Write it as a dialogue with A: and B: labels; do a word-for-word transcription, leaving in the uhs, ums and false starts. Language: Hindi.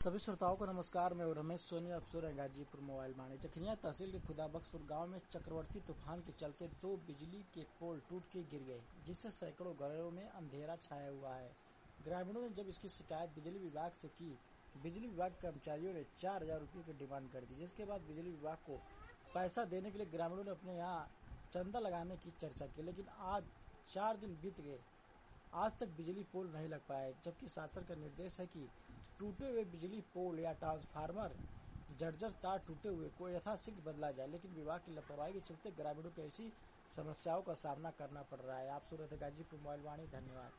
A: सभी श्रोताओं को नमस्कार। मैं रमेश सोनी, आप सुन रहे हैं गाजीपुर मोबाइल वाणी। जखनिया तहसील के खुदाबख्शपुर गांव में चक्रवर्ती तूफान के चलते दो बिजली के पोल टूट के गिर गए, जिससे सैकड़ों घरों में अंधेरा छाया हुआ है। ग्रामीणों ने जब इसकी शिकायत बिजली विभाग से की, बिजली विभाग के कर्मचारियों ने चार हजार रुपये की डिमांड कर दी, जिसके बाद बिजली विभाग को पैसा देने के लिए ग्रामीणों ने अपने यहाँ चंदा लगाने की चर्चा की। लेकिन आज चार दिन बीत गए, आज तक बिजली पोल नहीं लग पाए, जबकि शासन का निर्देश है कि टूटे हुए बिजली पोल या ट्रांसफार्मर, जर्जर तार टूटे हुए को यथाशीघ्र बदला जाए। लेकिन विभाग की लापरवाही के चलते ग्रामीणों को ऐसी समस्याओं का सामना करना पड़ रहा है। आप सुन रहे थे गाजीपुर मोबाइल वाणी। धन्यवाद।